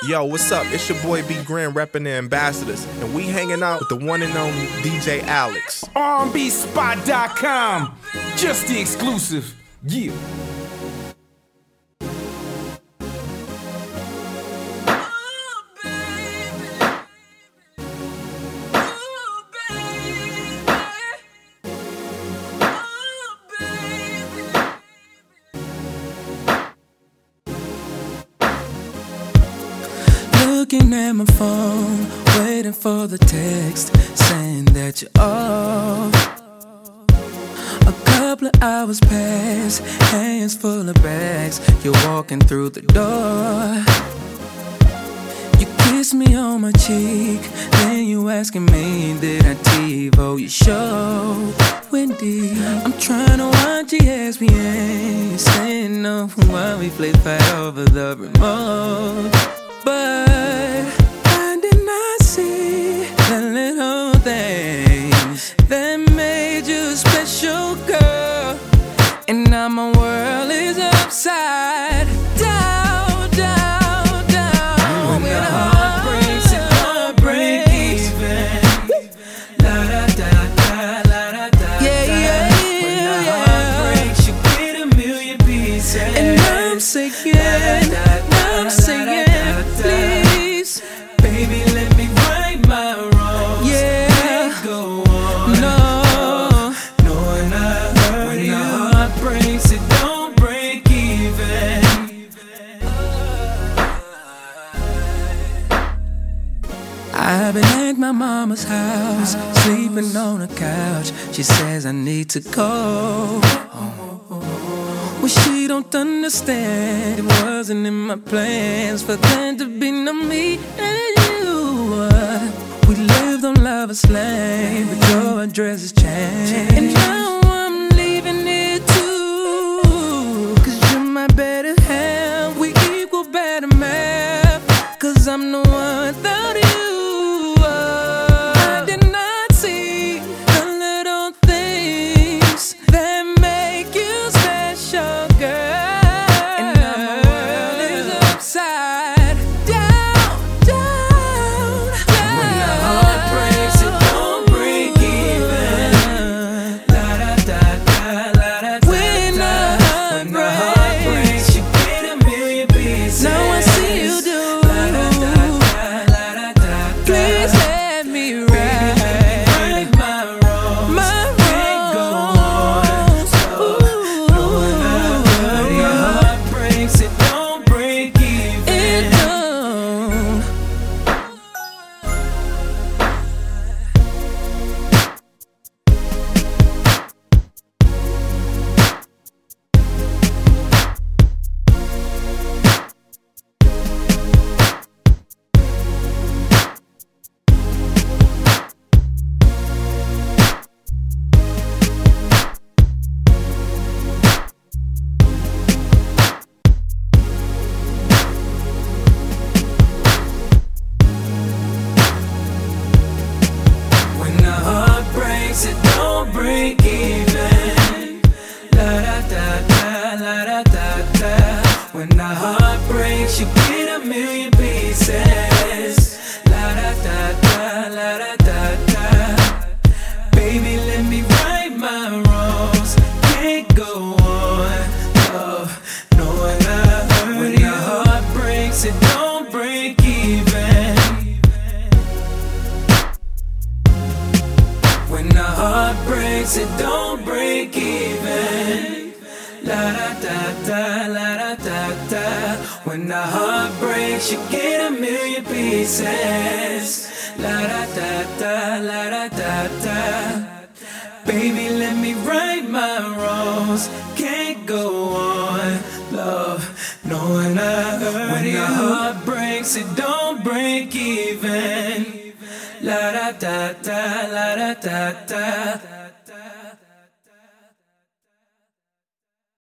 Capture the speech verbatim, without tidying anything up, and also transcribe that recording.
Yo, what's up? It's your boy B Grand repping the Ambassadors, and we hanging out with the one and only D J Alex. R and B spot dot com, just the exclusive. Yeah. Looking at my phone, waiting for the text saying that you're off. A couple of hours pass, hands full of bags. You're walking through the door. You kiss me on my cheek, then you asking me, did I TiVo your show? Wendy, I'm trying to watch E S P N. You're saying no while we play fight over the remote. But I did not see the little things that made you a special girl. And now my world is upside down, down, down. When the heart breaks, it don't break even. La da da da, la da da da. Yeah, yeah, When the yeah. heart breaks, you get a million pieces. And I'm saying, I'm saying, please, baby, let me right my wrongs. yeah, Can't go on. no, Knowing I hurt when you. When the heart breaks, it don't break even. I've been at my mama's house, sleeping on a couch. She says I need to go. Well, she don't understand. It wasn't in my plans for there to be no me and you. We lived on Lover's Lane, but your address has changed. And now I'm leaving it too, cause you're my better half. We equal better math, cause I'm the one without you. I did not see the little things that make you special, girl. And now my world is upside down, down, down. When the heart breaks, it don't break even. La da da da, la da da da. When the heart When the heart breaks, you get a million pieces. Now I see you do. La da da da, la da da da. Please let me ride Right my wrongs. my Can't go on. When the heart breaks, it don't break even. It don't. When the heart breaks, it don't break even. La da da da, la da da da. When the heart breaks, you get a million pieces. La da da da, la da da da. Baby, let me right my wrongs. Can't go on, love, knowing I hurt. When the heart breaks, it don't break even. When the heart breaks, it don't break even. La da da da, la da da da. When the heart breaks, you get a million pieces. La da da da, la da da da. Baby, let me right my wrongs. Can't go on, love, knowing I hurt. When the heart breaks, it don't break even. La da da da, la da da da.